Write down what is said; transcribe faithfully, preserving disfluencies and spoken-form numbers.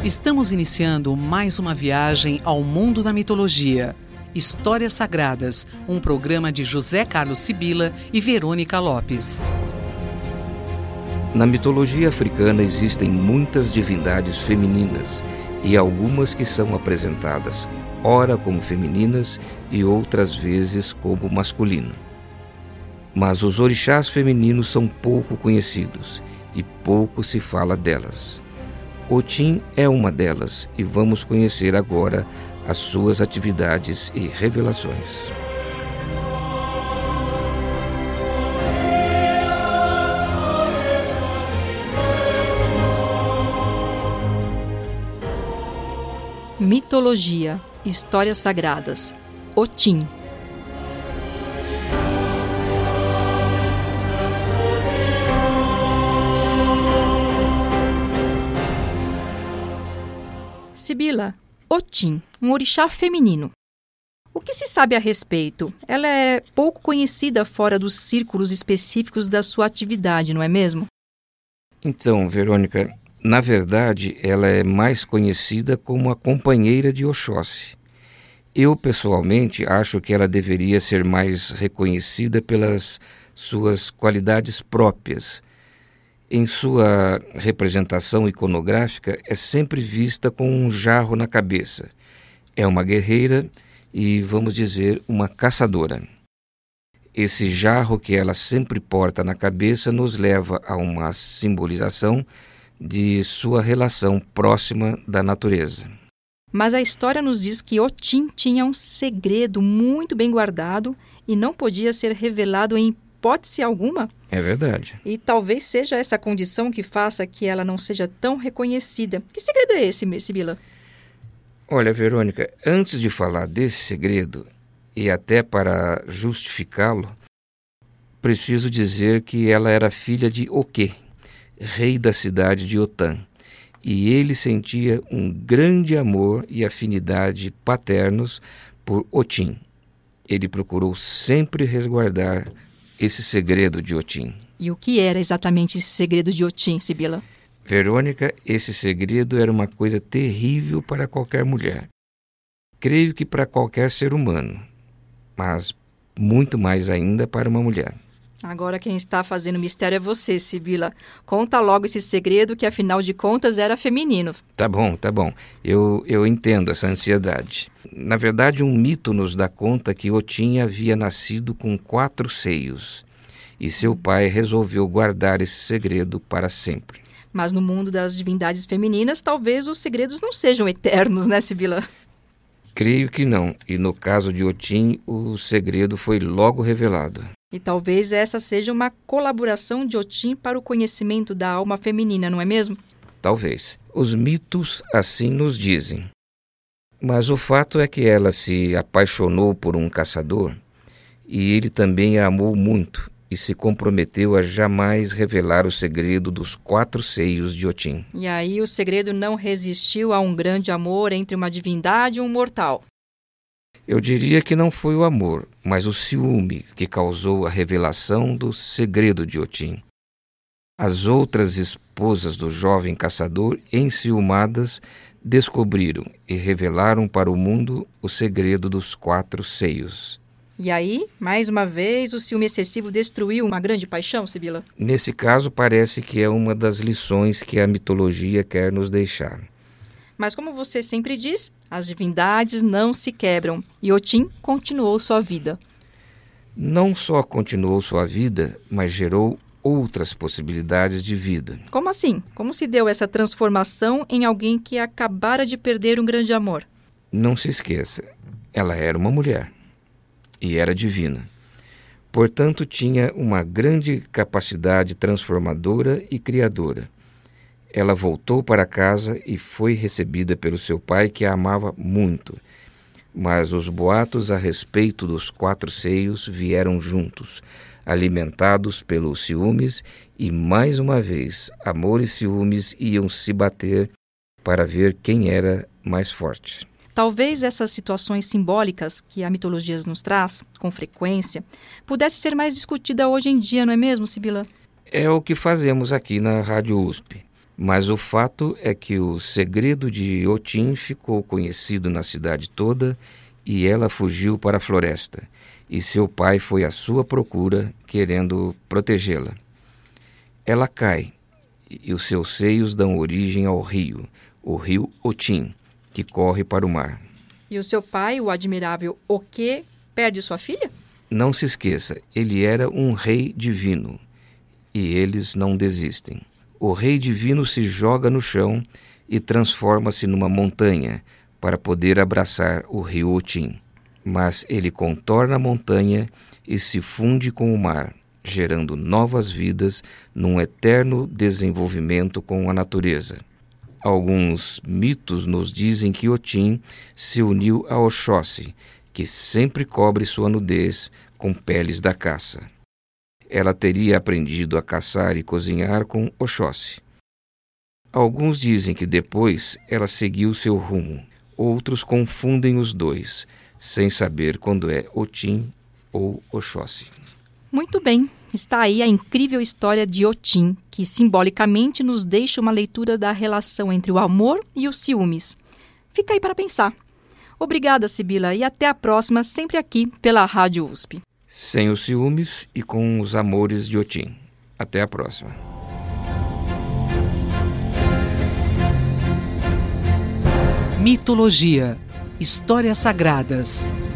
Estamos iniciando mais uma viagem ao mundo da mitologia. Histórias Sagradas, um programa de José Carlos Sibila e Verônica Lopes. Na mitologia africana existem muitas divindades femininas e algumas que são apresentadas ora como femininas e outras vezes como masculino. Mas os orixás femininos são pouco conhecidos e pouco se fala delas. Otim é uma delas e vamos conhecer agora as suas atividades e revelações. Mitologia, Histórias Sagradas, Otim. Sibila, Otim, um orixá feminino. O que se sabe a respeito? Ela é pouco conhecida fora dos círculos específicos da sua atividade, não é mesmo? Então, Verônica, na verdade, ela é mais conhecida como a companheira de Oxóssi. Eu, pessoalmente, acho que ela deveria ser mais reconhecida pelas suas qualidades próprias. Em sua representação iconográfica, é sempre vista com um jarro na cabeça. É uma guerreira e, vamos dizer, uma caçadora. Esse jarro que ela sempre porta na cabeça nos leva a uma simbolização de sua relação próxima da natureza. Mas a história nos diz que Otim tinha um segredo muito bem guardado e não podia ser revelado em hipótese alguma. É verdade. E talvez seja essa condição que faça que ela não seja tão reconhecida. Que segredo é esse, Sibila? Olha, Verônica, antes de falar desse segredo, e até para justificá-lo, preciso dizer que ela era filha de Oquê, rei da cidade de Otã, e ele sentia um grande amor e afinidade paternos por Otim. Ele procurou sempre resguardar esse segredo de Otim. E o que era exatamente esse segredo de Otim, Sibila? Verônica, esse segredo era uma coisa terrível para qualquer mulher. Creio que para qualquer ser humano, mas muito mais ainda para uma mulher. Agora quem está fazendo mistério é você, Sibila. Conta logo esse segredo que, afinal de contas, era feminino. Tá bom, tá bom. Eu, eu entendo essa ansiedade. Na verdade, um mito nos dá conta que Otim havia nascido com quatro seios e seu pai resolveu guardar esse segredo para sempre. Mas no mundo das divindades femininas, talvez os segredos não sejam eternos, né, Sibila? Creio que não. E no caso de Otim, o segredo foi logo revelado. E talvez essa seja uma colaboração de Otim para o conhecimento da alma feminina, não é mesmo? Talvez. Os mitos assim nos dizem. Mas o fato é que ela se apaixonou por um caçador e ele também a amou muito e se comprometeu a jamais revelar o segredo dos quatro seios de Otim. E aí o segredo não resistiu a um grande amor entre uma divindade e um mortal. Eu diria que não foi o amor, mas o ciúme que causou a revelação do segredo de Otim. As outras esposas do jovem caçador, enciumadas, descobriram e revelaram para o mundo o segredo dos quatro seios. E aí, mais uma vez, o ciúme excessivo destruiu uma grande paixão, Sibila? Nesse caso, parece que é uma das lições que a mitologia quer nos deixar. Mas como você sempre diz, as divindades não se quebram e Otim continuou sua vida. Não só continuou sua vida, mas gerou outras possibilidades de vida. Como assim? Como se deu essa transformação em alguém que acabara de perder um grande amor? Não se esqueça, ela era uma mulher e era divina. Portanto, tinha uma grande capacidade transformadora e criadora. Ela voltou para casa e foi recebida pelo seu pai, que a amava muito. Mas os boatos a respeito dos quatro seios vieram juntos, alimentados pelos ciúmes, e mais uma vez, amor e ciúmes iam se bater para ver quem era mais forte. Talvez essas situações simbólicas que a mitologia nos traz, com frequência, pudesse ser mais discutida hoje em dia, não é mesmo, Sibila? É o que fazemos aqui na Rádio U S P. Mas o fato é que o segredo de Otim ficou conhecido na cidade toda e ela fugiu para a floresta, e seu pai foi à sua procura, querendo protegê-la. Ela cai, e os seus seios dão origem ao rio, o rio Otim, que corre para o mar. E o seu pai, o admirável Oquê, perde sua filha? Não se esqueça, ele era um rei divino, e eles não desistem. O rei divino se joga no chão e transforma-se numa montanha para poder abraçar o rio Otim. Mas ele contorna a montanha e se funde com o mar, gerando novas vidas num eterno desenvolvimento com a natureza. Alguns mitos nos dizem que Otim se uniu a Oxóssi, que sempre cobre sua nudez com peles da caça. Ela teria aprendido a caçar e cozinhar com Oxóssi. Alguns dizem que depois ela seguiu seu rumo. Outros confundem os dois, sem saber quando é Otim ou Oxóssi. Muito bem, está aí a incrível história de Otim, que simbolicamente nos deixa uma leitura da relação entre o amor e os ciúmes. Fica aí para pensar. Obrigada, Sibila, e até a próxima, sempre aqui pela Rádio U S P. Sem os ciúmes e com os amores de Otim. Até a próxima. Mitologia. Histórias sagradas.